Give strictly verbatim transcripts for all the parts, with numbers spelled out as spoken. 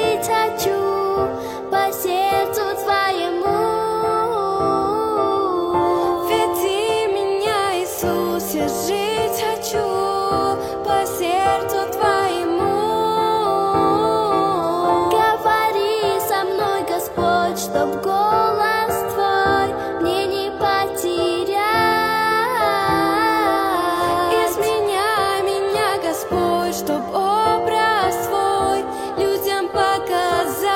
жить хочу по сердцу Твоему. Веди меня, Иисус, я жить хочу по сердцу Твоему. Говори со мной, Господь, чтоб голос Твой мне не потерять. Изменяй меня, Господь, чтоб образ Твой людям показать.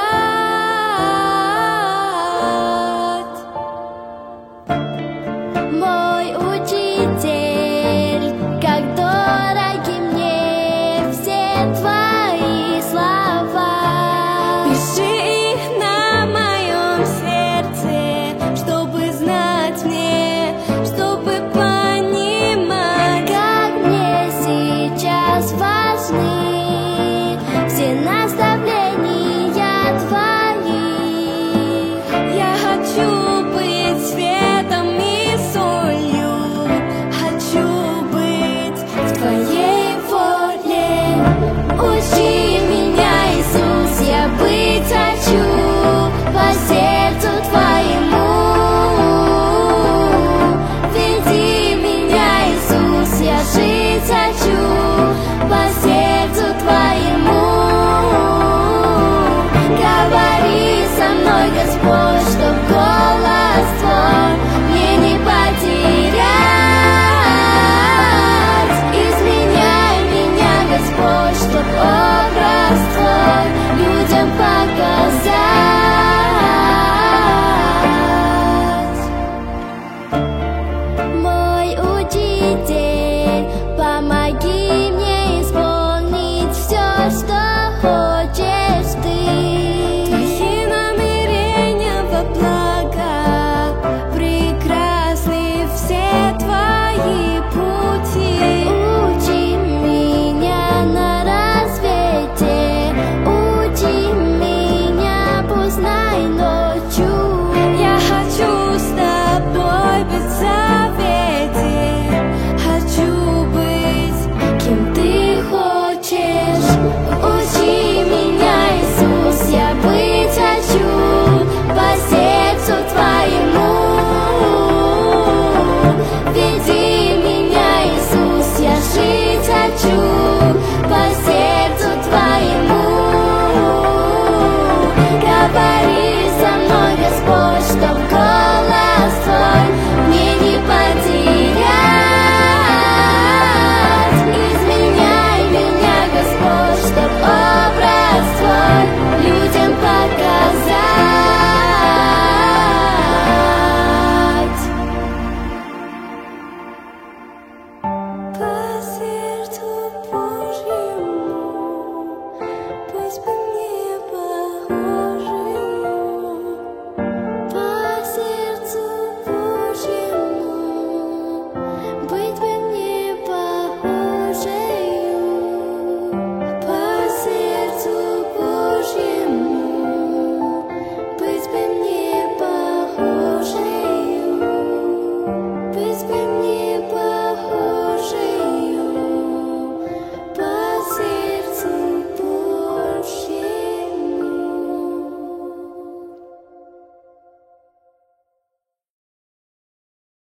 Мой учитель, как дороги мне все Твои слова. Пиши их на моем сердце, чтобы знать мне, чтобы понимать, как мне сейчас важны все наставления Твои. Я хочу быть светом и солью, хочу быть в Твоей воле. Учи меня, Иисус, я быть хочу по сердцу Твоему. Веди меня, Иисус, я жить хочу по сердцу Твоему. Говори со мной, Господь.